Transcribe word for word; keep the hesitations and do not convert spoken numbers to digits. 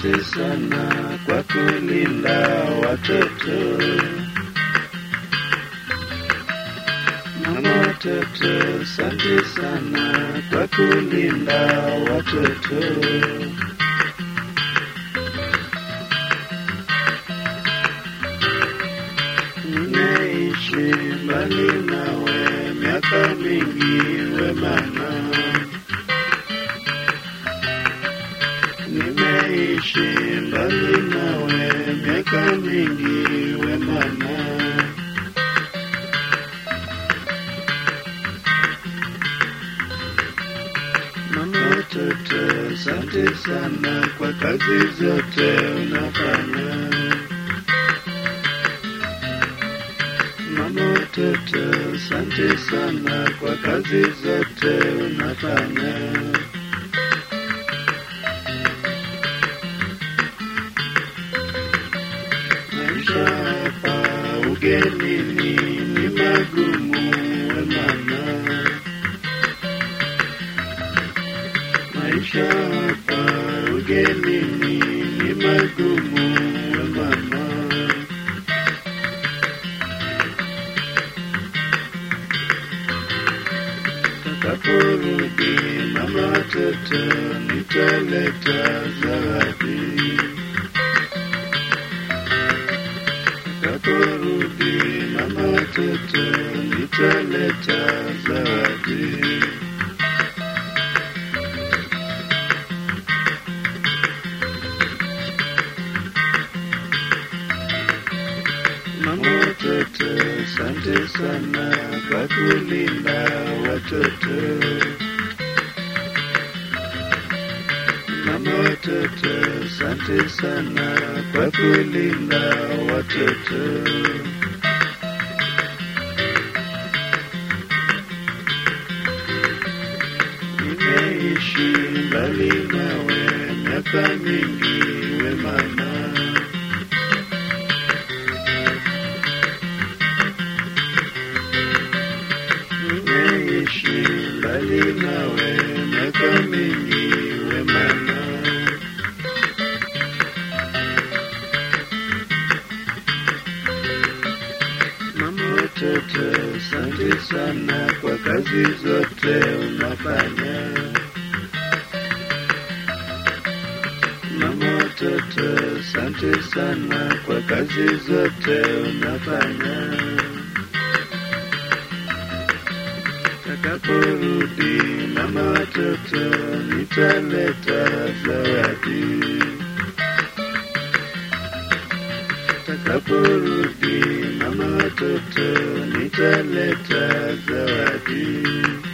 asante sana kwa kulinda watoto. Mama watoto, asante sana kwa kulinda watoto. Nimeishi mbali nawe miaka mingi we mama. Nimeishi mbali nawe miaka mingi we mama. Mama watoto, asante sana kwa kazi zote unafanya. Mama watoto, asante sana kwa kazi zote unafanya. Maisha hapa ugenini ni magumu we mama. Maisha hapa ugenini ni magumu we mama. Takaporudi mama watoto, nitaleta zawadi. Takaporudi mama watoto, nitaleta zawadi. Mama watoto, asante sana kwa kulinda watoto. Mama watoto, asante sana kwa kulinda watoto. Nimeishi mbali nawe miaka mingi we mama. Nimeishi mbali nawe miaka mingi we mama. Mama watoto, asante sana kwa kazi zote unafanya. Mama watoto, asante sana kwa kazi zote unafanya. Takaporudi mama watoto, nitaleta zawadi. Takaporudi mama watoto, nitaleta zawadi.